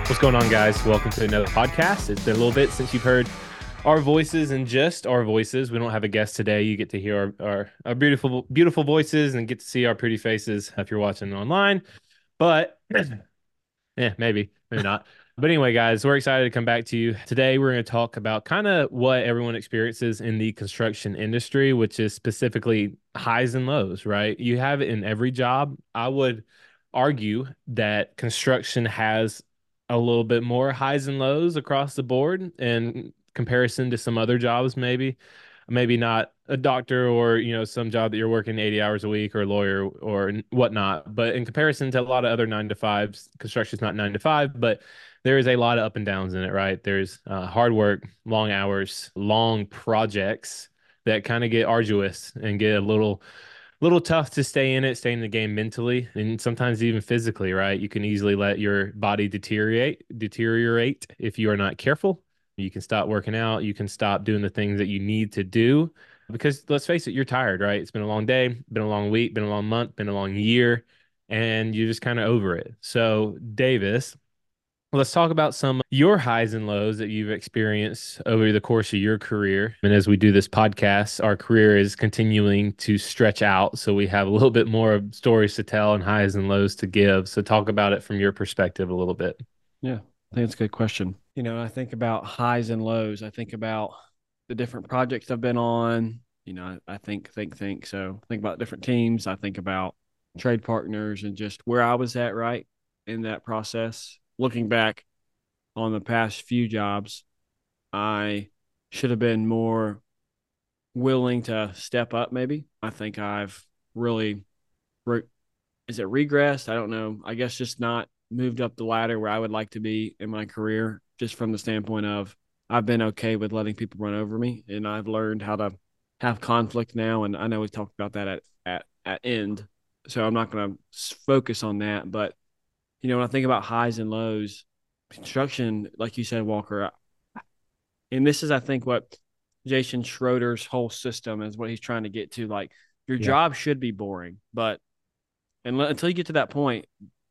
What's going on, guys? Welcome to another podcast. It's been a little bit since you've heard our voices and just our voices. We don't have a guest today. You get to hear our beautiful, beautiful voices and get to see our pretty faces if you're watching online. But yeah, maybe not. But anyway, guys, we're excited to come back to you. Today, we're going to talk about kind of what everyone experiences in the construction industry, which is specifically highs and lows, right? You have it in every job. I would argue that construction has a little bit more highs and lows across the board in comparison to some other jobs, maybe not a doctor or some job that you're working 80 hours a week or a lawyer or whatnot, but in comparison to a lot of other 9 to 5s, construction is not 9 to 5, but there is a lot of up and downs in it, right? There's hard work, long hours, long projects that kind of get arduous and get a little tough to stay in the game mentally and sometimes even physically, right? You can easily let your body deteriorate if you are not careful. You can stop working out, you can stop doing the things that you need to do because let's face it, you're tired, right? It's been a long day, been a long week, been a long month, been a long year, and you're just kind of over it. So, Davis, let's talk about some of your highs and lows that you've experienced over the course of your career. And as we do this podcast, our career is continuing to stretch out. So we have a little bit more stories to tell and highs and lows to give. So talk about it from your perspective a little bit. Yeah, I think it's a good question. I think about highs and lows. I think about the different projects I've been on. I think. So think about different teams. I think about trade partners and just where I was at right in that process. Looking back on the past few jobs, I should have been more willing to step up, maybe. I think I've really, re- is it regressed? I don't know. I guess just not moved up the ladder where I would like to be in my career, just from the standpoint of I've been okay with letting people run over me, and I've learned how to have conflict now. And I know we talked about that at end, so I'm not going to focus on that. But when I think about highs and lows, construction, like you said, Walker, and this is I think what Jason Schroeder's whole system is what he's trying to get to. Like your Yeah. job should be boring, but until you get to that point,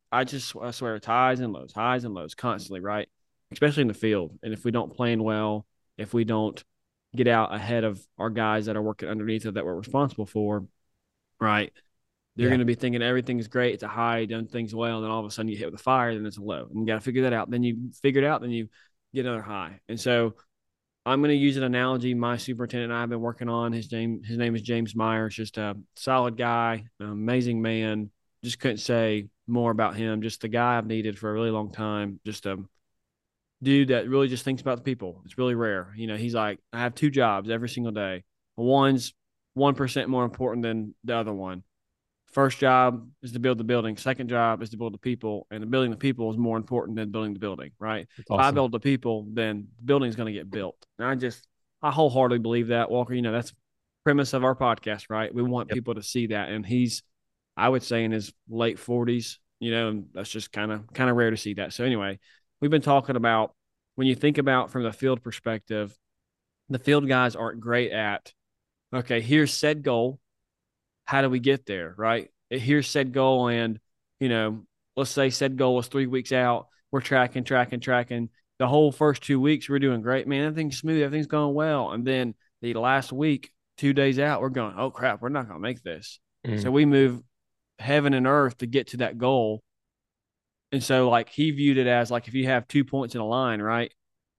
I swear it's highs and lows constantly, right? Especially in the field. And if we don't plan well, if we don't get out ahead of our guys that are working underneath us that we're responsible for, right? They're Yeah. going to be thinking everything's great. It's a high, done things well. And then all of a sudden you hit with a fire, then it's a low. And you got to figure that out. Then you figure it out, then you get another high. And so I'm going to use an analogy my superintendent and I have been working on. His name is James Myers, just a solid guy, an amazing man. Just couldn't say more about him. Just the guy I've needed for a really long time. Just a dude that really just thinks about the people. It's really rare. He's like, I have 2 jobs every single day. One's 1% more important than the other one. First job is to build the building. Second job is to build the people, and the building the people is more important than building the building, right? It's If I awesome. build the people, then the building's going to get built. And I wholeheartedly believe that, Walker. That's premise of our podcast, right? We want Yep. people to see that, and I would say, in his late 40s. And that's just kind of rare to see that. So anyway, we've been talking about when you think about from the field perspective, the field guys aren't great at. Okay, here's said goal, how do we get there, right? Here's said goal, and you know, let's say said goal was 3 weeks out. We're tracking. The whole first 2 weeks, we're doing great, man. Everything's smooth, everything's going well, and then the last week, 2 days out, we're going, oh crap, we're not gonna make this. So Mm. we move heaven and earth to get to that goal. And so, like, he viewed it as like if you have 2 points in a line, right?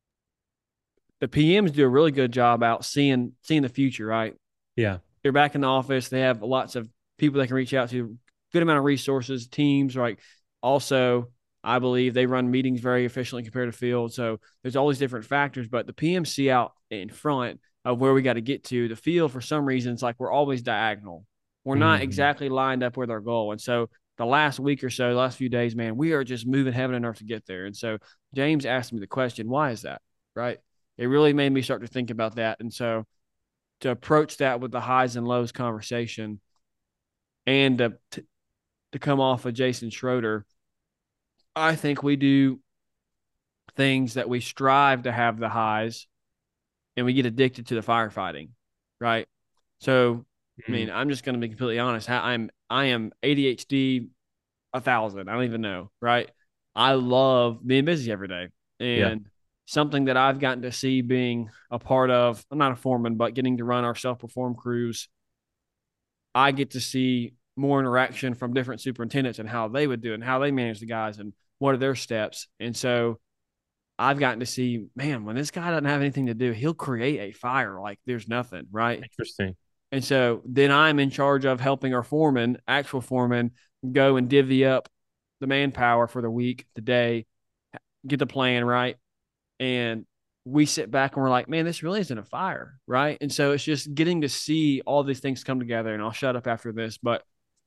The PMs do a really good job out seeing the future, right? Yeah. They're back in the office. They have lots of people they can reach out to, good amount of resources, teams, right? Also, I believe they run meetings very efficiently compared to field. So there's all these different factors, but the PMs see out in front of where we got to get to. The field, for some reason, it's like we're always diagonal. We're not Hmm. exactly lined up with our goal. And so the last week or so, the last few days, man, we are just moving heaven and earth to get there. And so James asked me the question, why is that? Right. It really made me start to think about that. And so to approach that with the highs and lows conversation and to come off of Jason Schroeder, I think we do things that we strive to have the highs and we get addicted to the firefighting, right? So, I Mm. mean, I'm just going to be completely honest. I am ADHD 1,000. I don't even know, right? I love being busy every day. Yeah. And something that I've gotten to see being a part of, I'm not a foreman, but getting to run our self perform crews, I get to see more interaction from different superintendents and how they would do it and how they manage the guys and what are their steps. And so I've gotten to see, man, when this guy doesn't have anything to do, he'll create a fire like there's nothing, right? Interesting. And so then I'm in charge of helping our foreman, actual foreman, go and divvy up the manpower for the week, the day, get the plan right. And we sit back and we're like, man, this really isn't a fire, right? And so it's just getting to see all these things come together. And I'll shut up after this, but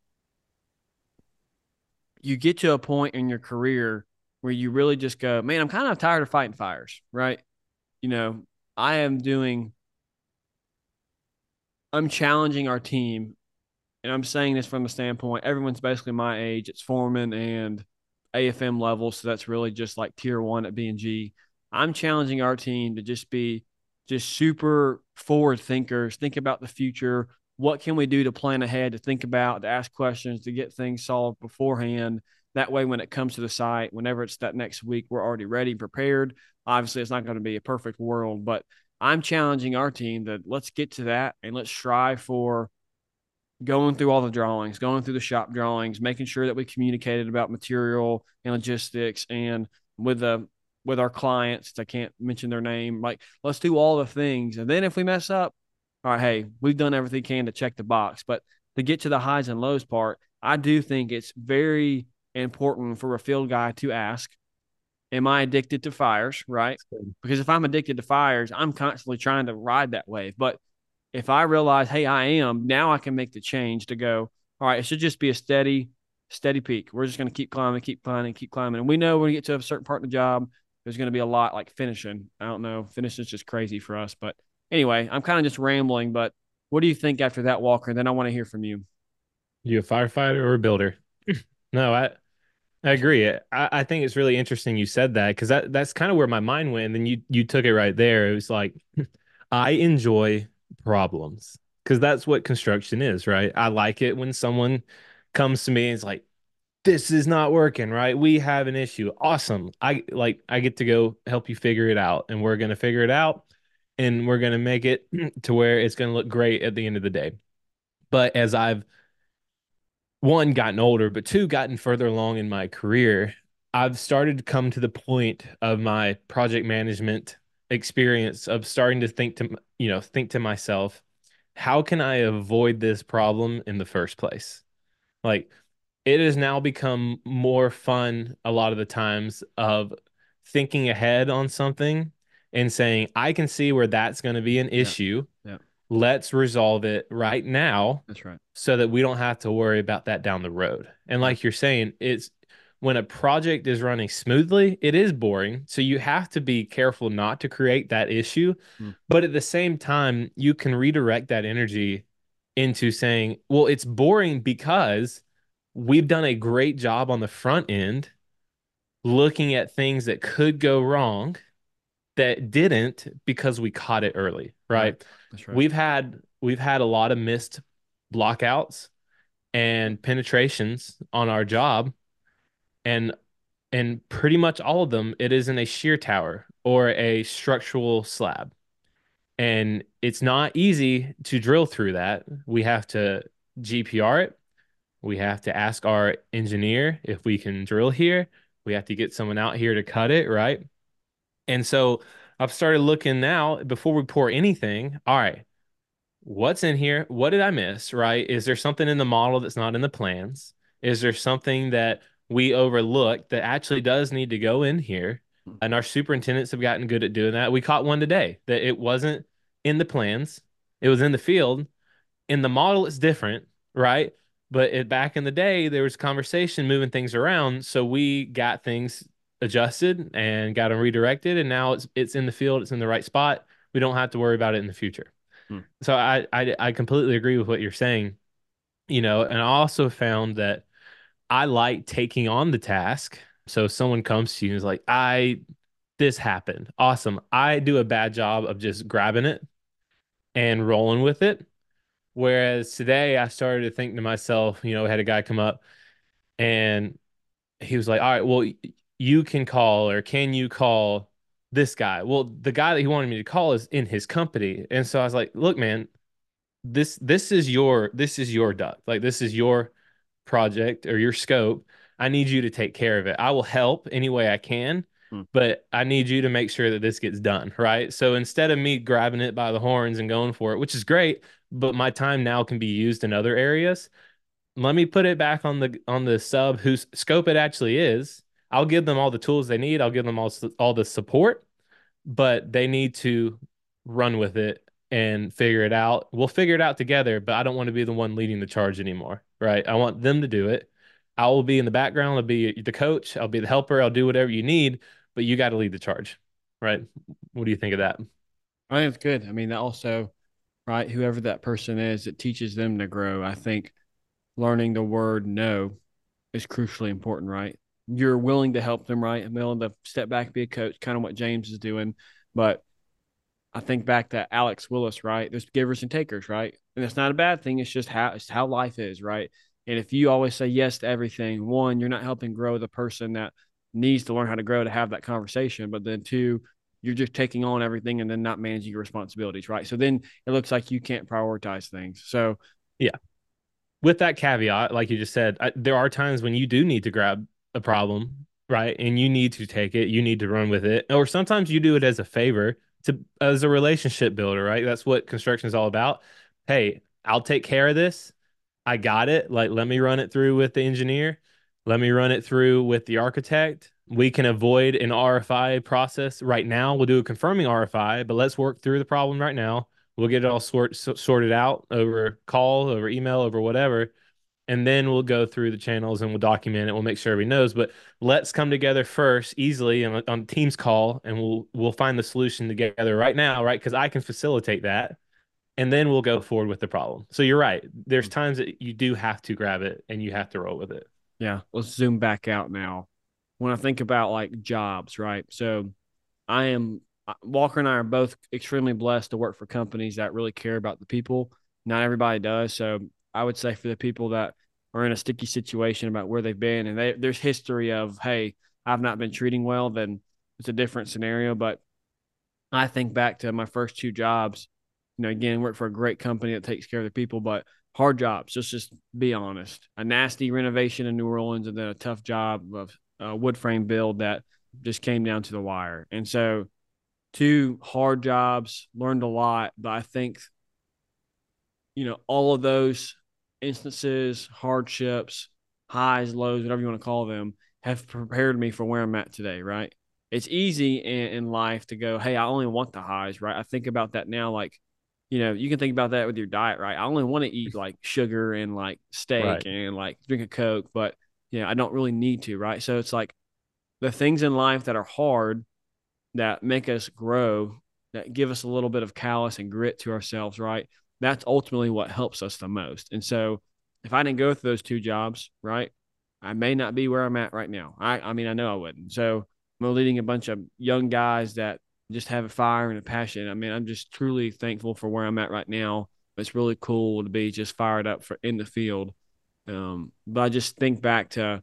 you get to a point in your career where you really just go, man, I'm kind of tired of fighting fires, right? You know, I am doing, I'm challenging our team. And I'm saying this from the standpoint, everyone's basically my age. It's foreman and AFM level. So that's really just like tier one at B&G. I'm challenging our team to just be just super forward thinkers, think about the future. What can we do to plan ahead, to think about, to ask questions, to get things solved beforehand? That way, when it comes to the site, whenever it's that next week, we're already ready, prepared. Obviously, it's not going to be a perfect world, but I'm challenging our team that let's get to that and let's strive for going through all the drawings, going through the shop drawings, making sure that we communicated about material and logistics and with our clients. I can't mention their name. Like, let's do all the things. And then if we mess up, all right, hey, we've done everything we can to check the box. But to get to the highs and lows part, I do think it's very important for a field guy to ask, am I addicted to fires? Right. Because if I'm addicted to fires, I'm constantly trying to ride that wave. But if I realize, hey, I am, now I can make the change to go, all right, it should just be a steady peak. We're just going to keep climbing, keep climbing, keep climbing. And we know when we get to a certain part of the job, there's going to be a lot like finishing. I don't know. Finishing is just crazy for us. But anyway, I'm kind of just rambling. But what do you think after that, Walker? Then I want to hear from you. You a firefighter or a builder? No, I agree. I think it's really interesting you said that because that's kind of where my mind went. And then you took it right there. It was like I enjoy problems because that's what construction is, right? I like it when someone comes to me and is like, this is not working, right? We have an issue. Awesome. I get to go help you figure it out, and we're gonna figure it out, and we're gonna make it to where it's gonna look great at the end of the day. But as I've one gotten older, but two gotten further along in my career, I've started to come to the point of my project management experience of starting to think to myself, how can I avoid this problem in the first place? Like it has now become more fun a lot of the times of thinking ahead on something and saying, I can see where that's going to be an Yeah. issue. Yeah. Let's resolve it right now That's right. so that we don't have to worry about that down the road. And Yeah. like you're saying, it's when a project is running smoothly, it is boring. So you have to be careful not to create that issue. Mm. But at the same time, you can redirect that energy into saying, well, it's boring because we've done a great job on the front end looking at things that could go wrong that didn't because we caught it early, Right. right? That's right. We've had a lot of missed blockouts and penetrations on our job, and pretty much all of them it is in a shear tower or a structural slab. And it's not easy to drill through that. We have to GPR it. We have to ask our engineer if we can drill here. We have to get someone out here to cut it, right? And so I've started looking now before we pour anything. All right, what's in here? What did I miss, right? Is there something in the model that's not in the plans? Is there something that we overlooked that actually does need to go in here? Mm. And our superintendents have gotten good at doing that. We caught one today that it wasn't in the plans, it was in the field. In the model, it's different, right? But back in the day, there was conversation moving things around. So we got things adjusted and got them redirected. And now it's in the field, it's in the right spot. We don't have to worry about it in the future. Mm. So I completely agree with what you're saying, and I also found that I like taking on the task. So someone comes to you and is like, this happened. Awesome. I do a bad job of just grabbing it and rolling with it. Whereas today I started to think to myself, I had a guy come up and he was like, all right, well, you can call, or can you call this guy? Well, the guy that he wanted me to call is in his company. And so I was like, look, man, this is your duck. Like, this is your project or your scope. I need you to take care of it. I will help any way I can, Hmm. but I need you to make sure that this gets done, right? So instead of me grabbing it by the horns and going for it, which is great, but my time now can be used in other areas, let me put it back on the sub whose scope it actually is. I'll give them all the tools they need. I'll give them all the support, but they need to run with it and figure it out. We'll figure it out together, but I don't want to be the one leading the charge anymore, right? I want them to do it. I will be in the background. I'll be the coach. I'll be the helper. I'll do whatever you need, but you got to lead the charge, right? What do you think of that? I think it's good. I mean, that also, right, whoever that person is, it teaches them to grow. I think learning the word no is crucially important, right? You're willing to help them, right? I'm willing to step back, be a coach, kind of what James is doing. But I think back to Alex Willis, right? There's givers and takers, right? And it's not a bad thing. It's how life is, right? And if you always say yes to everything, one, you're not helping grow the person that needs to learn how to grow to have that conversation. But then two, you're just taking on everything and then not managing your responsibilities, right? So then it looks like you can't prioritize things. So Yeah. With that caveat, like you just said, there are times when you do need to grab a problem, right? And you need to take it, you need to run with it. Or sometimes you do it as a favor to as a relationship builder, right? That's what construction is all about. Hey, I'll take care of this. I got it. Like, let me run it through with the engineer. Let me run it through with the architect. We can avoid an RFI process right now. We'll do a confirming RFI, but let's work through the problem right now. We'll get it all sorted out over call, over email, over whatever. And then we'll go through the channels and we'll document it. We'll make sure everybody knows. But let's come together first easily on Teams call, and we'll find the solution together right now, right? Because I can facilitate that, and then we'll go forward with the problem. So you're right. There's times that you do have to grab it and you have to roll with it. yeah, let's zoom back out now. When I think about like jobs, right? So I am Walker and I are both extremely blessed to work for companies that really care about the people. Not everybody does. So I would say for the people that are in a sticky situation about where they've been and there's history of, hey, I've not been treating well, then it's a different scenario. But I think back to my first two jobs, again, work for a great company that takes care of the people, but hard jobs. Just be honest. A nasty renovation in New Orleans and then a tough job of a wood frame build that just came down to the wire. And so two hard jobs, learned a lot, but I think, all of those instances, hardships, highs, lows, whatever you want to call them, have prepared me for where I'm at today, right? It's easy in life to go, hey, I only want the highs, right? I think about that now, like, you can think about that with your diet, right? I only want to eat like sugar and like steak Right. and like drink a Coke, but I don't really need to, right? So it's like the things in life that are hard that make us grow, that give us a little bit of callous and grit to ourselves, right? That's ultimately what helps us the most. And so if I didn't go through those two jobs, right, I may not be where I'm at right now. I mean, I know I wouldn't. So I'm leading a bunch of young guys that just have a fire and a passion. I mean, I'm just truly thankful for where I'm at right now. It's really cool to be just fired up for in the field. But I just think back to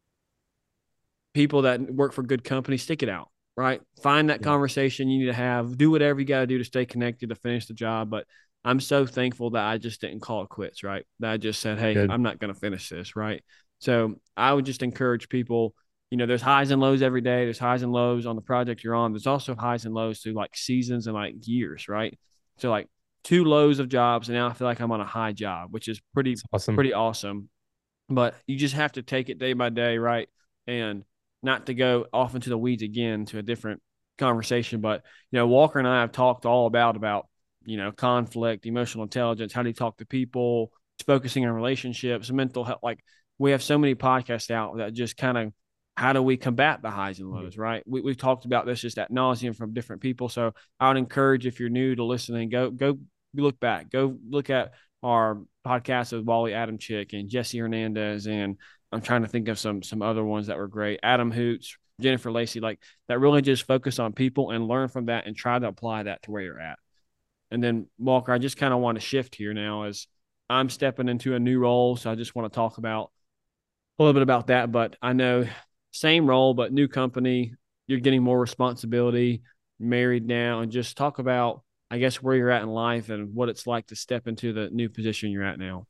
people that work for good companies, stick it out, right? Find that Yeah. conversation you need to have, do whatever you got to do to stay connected to finish the job. But I'm so thankful that I just didn't call it quits, right? That I just said, hey, Good. I'm not going to finish this, right? So I would just encourage people, there's highs and lows every day. There's highs and lows on the project you're on. There's also highs and lows through like seasons and like years, right? So like two lows of jobs, and now I feel like I'm on a high job, which is pretty, It's awesome. pretty awesome. But you just have to take it day by day, right? And not to go off into the weeds again to a different conversation, but Walker and I have talked all about conflict, emotional intelligence, how do you talk to people, focusing on relationships, mental health. Like we have so many podcasts out that just kind of how do we combat the highs and lows, right? We've talked about this just at nauseum from different people. So I would encourage if you're new to listening, go look back, go look at our podcast with Wally Adamczyk and Jesse Hernandez, and I'm trying to think of some other ones that were great. Adam Hoots, Jennifer Lacey, like that really just focus on people and learn from that and try to apply that to where you're at. And then Walker, I just kind of want to shift here now as I'm stepping into a new role. So I just want to talk about a little bit about that. But I know same role, but new company. You're getting more responsibility, married now, and just talk about, I guess, where you're at in life and what it's like to step into the new position you're at now.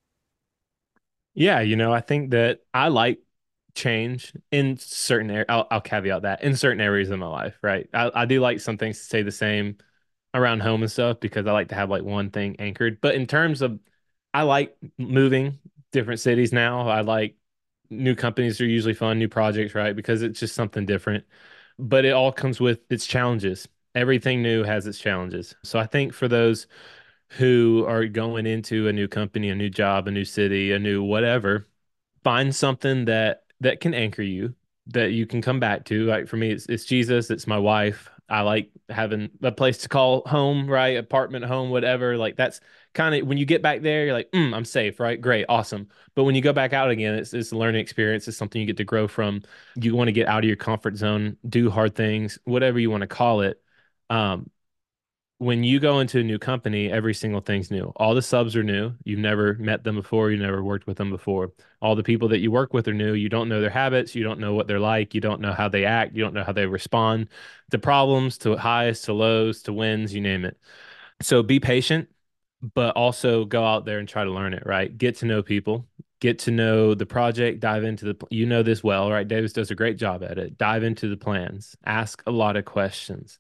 Yeah, I think that I like change in certain areas. I'll caveat that in certain areas of my life, right? I do like some things to stay the same around home and stuff because I like to have like one thing anchored. But in terms of, I like moving different cities now. I like new companies are usually fun, new projects, right? Because it's just something different. But it all comes with its challenges. Everything new has its challenges. So I think for those who are going into a new company, a new job, a new city, a new whatever, find something that can anchor you, that you can come back to. Like for me, it's Jesus, it's my wife. I like having a place to call home, right? Apartment, home, whatever. Like that's kind of when you get back there, you're like, I'm safe, right? Great, awesome. But when you go back out again, it's a learning experience. It's something you get to grow from. You want to get out of your comfort zone, do hard things, whatever you want to call it. Um, when you go into a new company, every single thing's new. All the subs are new. You've never met them before. You never worked with them before. All the people that you work with are new. You don't know their habits. You don't know what they're like. You don't know how they act. You don't know how they respond to problems, to highs, to lows, to wins, you name it. So be patient, but also go out there and try to learn it, right? Get to know people, get to know the project, dive into you know this well, right? Davis does a great job at it. Dive into the plans, ask a lot of questions,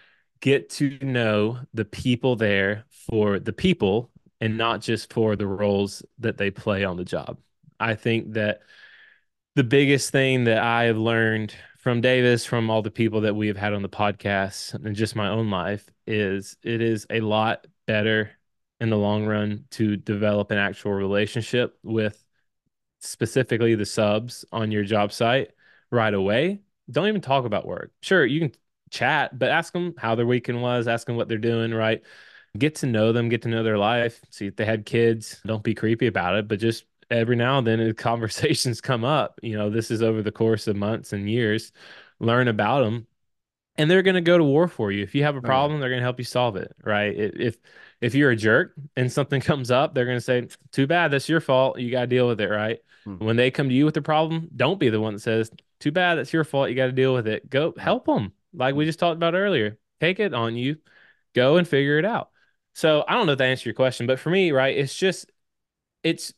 get to know the people there for the people and not just for the roles that they play on the job. I think that the biggest thing that I have learned from Davis, from all the people that we have had on the podcast, and just my own life, is it is a lot better in the long run to develop an actual relationship with specifically the subs on your job site right away. Don't even talk about work. Sure, you can chat, but ask them how their weekend was, ask them what they're doing, right? Get to know them, get to know their life, see if they had kids. Don't be creepy about it, but just every now and then conversations come up. This is over the course of months and years. Learn about them, and they're going to go to war for you. If you have a Oh yeah. problem, they're going to help you solve it, right? If you're a jerk and something comes up, they're going to say, "Too bad, that's your fault. You got to deal with it," right? Hmm. When they come to you with the problem, don't be the one that says, "Too bad, that's your fault. You got to deal with it." Go Hmm. help them, like Hmm. we just talked about earlier. Take it on you, go and figure it out. So I don't know if that answers your question, but for me, right, it's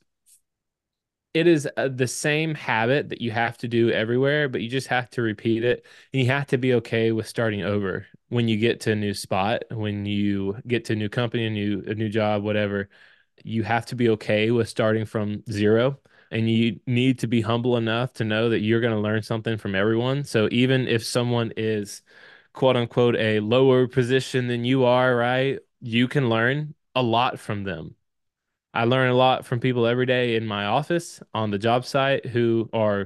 it is the same habit that you have to do everywhere, but you just have to repeat it. And you have to be okay with starting over when you get to a new spot, when you get to a new company, a new job, whatever. You have to be okay with starting from zero. And you need to be humble enough to know that you're going to learn something from everyone. So even if someone is quote unquote a lower position than you are, right? You can learn a lot from them. I learn a lot from people every day in my office on the job site who are,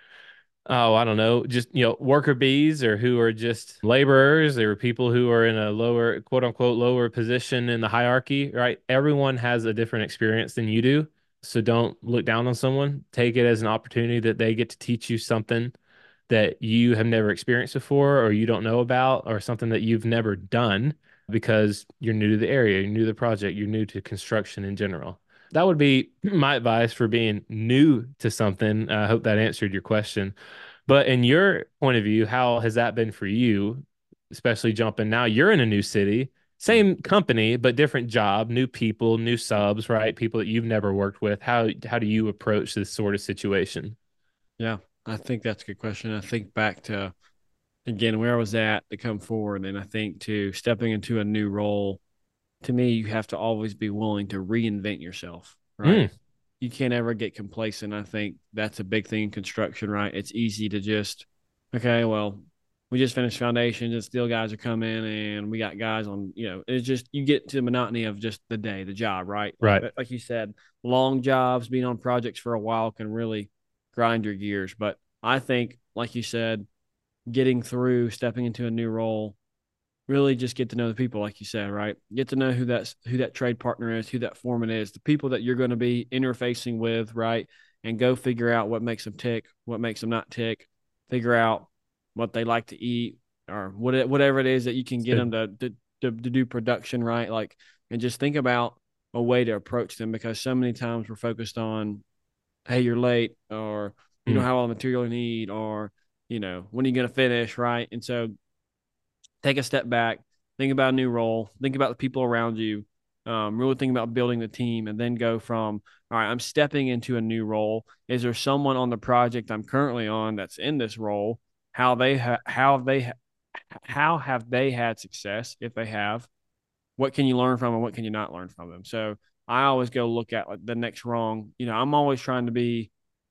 oh, I don't know, just, worker bees or who are just laborers or people who are in a lower, quote unquote, lower position in the hierarchy, right? Everyone has a different experience than you do. So don't look down on someone. Take it as an opportunity that they get to teach you something that you have never experienced before or you don't know about or something that you've never done because you're new to the area, you're new to the project, you're new to construction in general. That would be my advice for being new to something. I hope that answered your question. But in your point of view, how has that been for you, especially jumping now? You're in a new city, Hmm. same company, but different job, new people, new subs, right? People that you've never worked with. How do you approach this sort of situation? Yeah, I think that's a good question. I think back to again where I was at to come forward, and I think to stepping into a new role. To me, you have to always be willing to reinvent yourself, right? Mm, You can't ever get complacent. I think that's a big thing in construction, right? It's easy to just, okay, well, we just finished foundations and steel guys are coming and we got guys on, it's just, you get to the monotony of just the day, the job, right? right. Like you said, long jobs, being on projects for a while can really grind your gears. But I think, like you said, getting through, stepping into a new role, really just get to know the people, like you said, right? Get to know who that trade partner is, who that foreman is, the people that you're going to be interfacing with, right? And go figure out what makes them tick, what makes them not tick. Figure out what they like to eat, or whatever it is that you can get them to do production, right? Like, and just think about a way to approach them because so many times we're focused on, hey, you're late, or You know, have all the material you need, or, when are you going to finish, right? And so take a step back, think about a new role, think about the people around you, really think about building the team, and then go from, all right, I'm stepping into a new role. Is there someone on the project I'm currently on that's in this role? How have they had success? If they have, what can you learn from them? What can you not learn from them? So I always go look at like the next wrong. I'm always trying to be.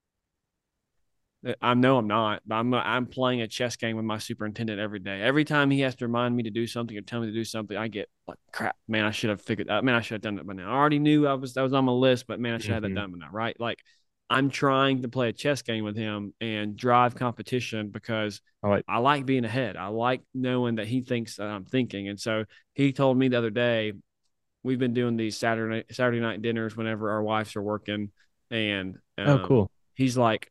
I know I'm not, but I'm playing a chess game with my superintendent every day. Every time he has to remind me to do something or tell me to do something, I get like, crap, man, I should have figured that. Man, I should have done it by now. I already knew that was on my list, but man, I should have that Mm-hmm. done by now, right? Like, I'm trying to play a chess game with him and drive competition because I like. I like being ahead. I like knowing that he thinks that I'm thinking. And so he told me the other day, we've been doing these Saturday night dinners whenever our wives are working, and Oh, cool. he's like,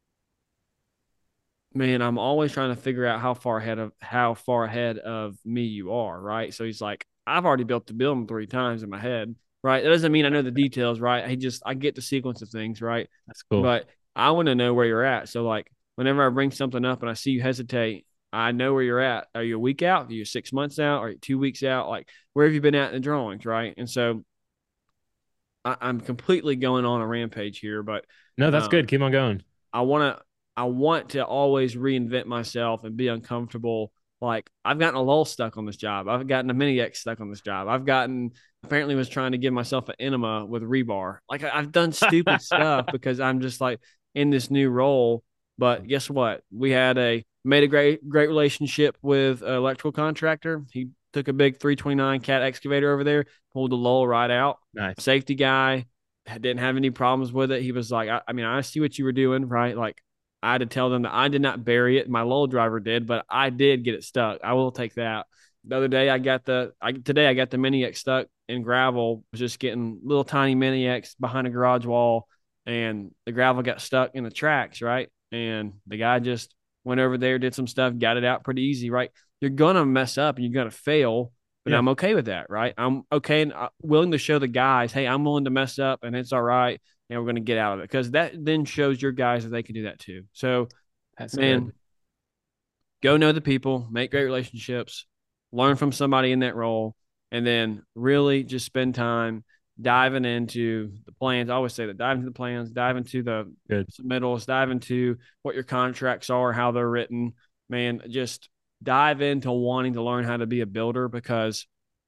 man, I'm always trying to figure out how far ahead of me you are, right? So he's like, I've already built the building 3 times in my head, right? That doesn't mean I know the details, right? I get the sequence of things, right? That's cool. But I want to know where you're at. So like whenever I bring something up and I see you hesitate, I know where you're at. Are you a week out? Are you 6 months out? Are you 2 weeks out? Like where have you been at in the drawings, right? And so I'm completely going on a rampage here, but No, that's good. um, Keep on going. I want to I want to always reinvent myself and be uncomfortable. Like I've gotten a lull stuck on this job. I've gotten a mini X stuck on this job. I've gotten apparently was trying to give myself an enema with rebar. Like I've done stupid stuff because I'm just like in this new role. But guess what? We had a made a great relationship with an electrical contractor. He took a big 329 cat excavator over there, pulled the lull right out. Nice. Safety guy didn't have any problems with it. He was like, I mean, I see what you were doing, right? Like I had to tell them that I did not bury it. My lull driver did, but I did get it stuck. I will take that. The other day today I got the mini X stuck in gravel, was just getting little tiny mini X behind a garage wall, and the gravel got stuck in the tracks, right? And the guy just went over there, did some stuff, got it out pretty easy, right? You're gonna mess up and you're gonna fail, but Yeah. I'm okay with that, right? I'm okay and willing to show the guys, hey, I'm willing to mess up and it's all right, and we're going to get out of it, because that then shows your guys that they can do that too. So, That's good. man, go know the people, make great relationships, learn from somebody in that role, and then really just spend time diving into the plans. I always say that, dive into the plans, dive into the Good. submittals, dive into what your contracts are, how they're written. Man, just dive into wanting to learn how to be a builder, because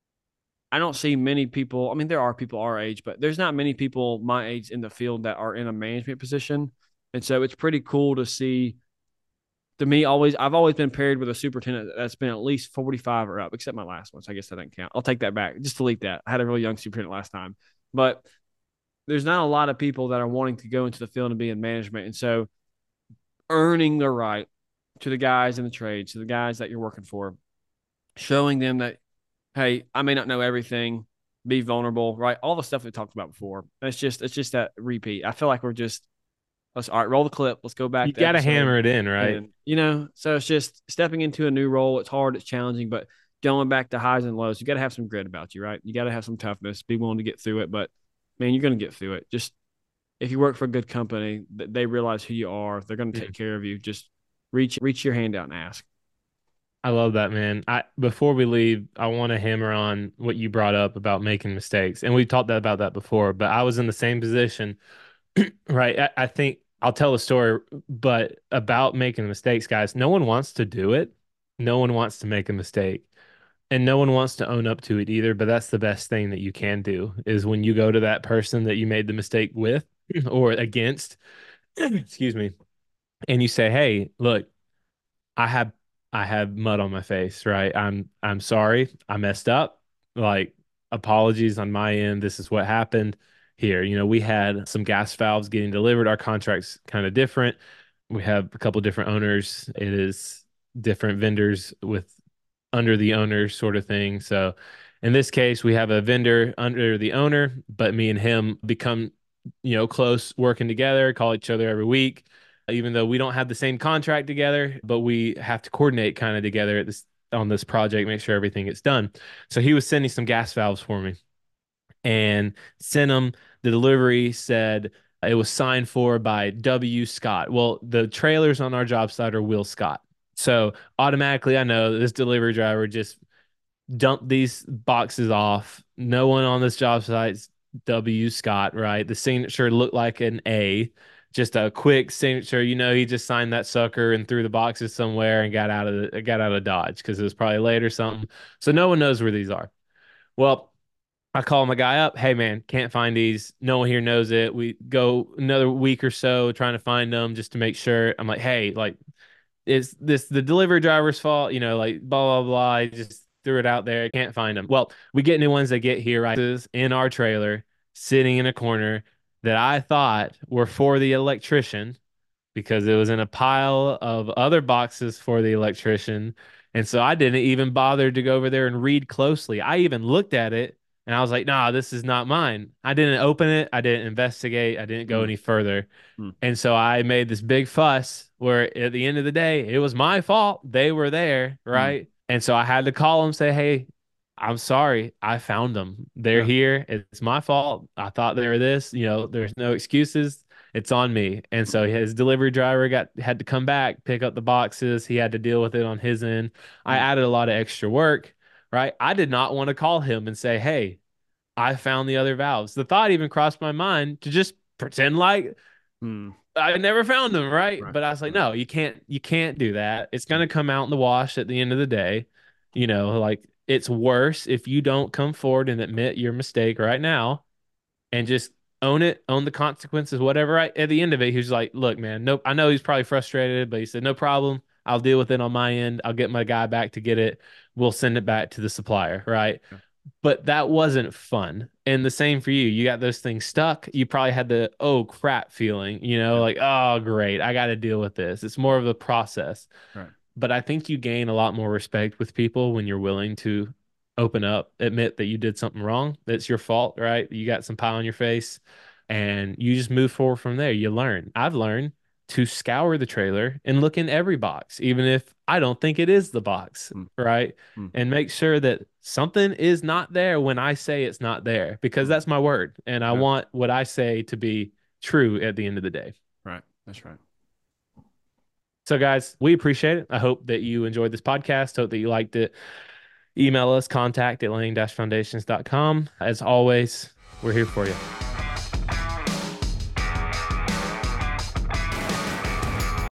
I don't see many people. I mean, there are people our age, but there's not many people my age in the field that are in a management position. And so it's pretty cool to see. To me, I've always been paired with a superintendent that's been at least 45 or up, except my last one. So I guess that doesn't count. I'll take that back. Just delete that. I had a really young superintendent last time. But there's not a lot of people that are wanting to go into the field and be in management. And so earning the right to the guys in the trades, to the guys that you're working for, showing them that, hey, I may not know everything, be vulnerable, right? All the stuff we talked about before. It's just that repeat. I feel like we're just, let's, all right, roll the clip. Let's go You back to got to episode. hammer it in, right? And so it's just stepping into a new role. It's hard, it's challenging, but going back to highs and lows, you got to have some grit about you, right? You got to have some toughness, be willing to get through it. But man, you're going to get through it. Just if you work for a good company, they realize who you are. They're going to take care of you. Just reach your hand out and ask. I love that, man. I Before we leave, I want to hammer on what you brought up about making mistakes. And we talked about that before, but I was in the same position, right? I think I'll tell a story, but about making mistakes, guys. No one wants to do it. No one wants to make a mistake. And no one wants to own up to it either, but that's the best thing that you can do is when you go to that person that you made the mistake with or against, excuse me, and you say, "Hey, look, I have I have mud on my face, right? I'm sorry. I messed up. Like apologies on my end. This is what happened here. We had some gas valves getting delivered. Our contract's kind of different. We have a couple different owners. It is different vendors with under the owner sort of thing. So in this case, we have a vendor under the owner, but me and him become, close working together, call each other every week, even though we don't have the same contract together, but we have to coordinate kind of together on this project, make sure everything gets done. So he was sending some gas valves for me and sent them. The delivery said It was signed for by W. Scott. Well, the trailers on our job site are Will Scott. So automatically, I know that this delivery driver just dumped these boxes off. No one on this job site's W. Scott, right? The signature looked like an A, just a quick signature. He just signed that sucker and threw the boxes somewhere and got out of Dodge because it was probably late or something. So no one knows where these are. Well, I call my guy up. Hey man, can't find these. No one here knows it. We go another week or so trying to find them just to make sure. I'm like, hey, like, is this the delivery driver's fault? Like blah blah blah. I just threw it out there. I can't find them. Well, we get new ones that get here, right? This is in our trailer, sitting in a corner that I thought were for the electrician because it was in a pile of other boxes for the electrician. And so I didn't even bother to go over there and read closely. I even looked at it and I was like, nah, this is not mine. I didn't open it. I didn't investigate. I didn't go Mm, any further. mm, And so I made this big fuss where at the end of the day, it was my fault. They were there, mm. right? And so I had to call them, say, hey, I'm sorry. I found them. They're Yeah. here. It's my fault. I thought they were this. There's no excuses. It's on me. And so his delivery driver had to come back, pick up the boxes. He had to deal with it on his end. I Mm, added a lot of extra work, right? I did not want to call him and say, hey, I found the other valves. The thought even crossed my mind to just pretend like mm. I never found them, right? Right. But I was like, Right. no, you can't do that. It's Mm, gonna come out in the wash at the end of the day. Like it's worse if you don't come forward and admit your mistake right now and just own it, own the consequences, whatever. Right at the end of it, he was like, look, man, nope. I know he's probably frustrated, but he said, no problem. I'll deal with it on my end. I'll get my guy back to get it. We'll send it back to the supplier, right? yeah. But that wasn't fun. And the same for you. You got those things stuck. You probably had the oh crap feeling, Yeah. like, oh great, I got to deal with this. It's more of a process. Right. But I think you gain a lot more respect with people when you're willing to open up, admit that you did something wrong, that's your fault, right? You got some pie on your face, and you just move forward from there. You learn. I've learned to scour the trailer and look in every box, even if I don't think it is the box, Mm, right? mm, And make sure that something is not there when I say it's not there, because mm. that's my word. And I Yeah. want what I say to be true at the end of the day. Right. That's right. So, guys, we appreciate it. I hope that you enjoyed this podcast. Hope that you liked it. Email us contact at laying-foundations.com. As always, we're here for you.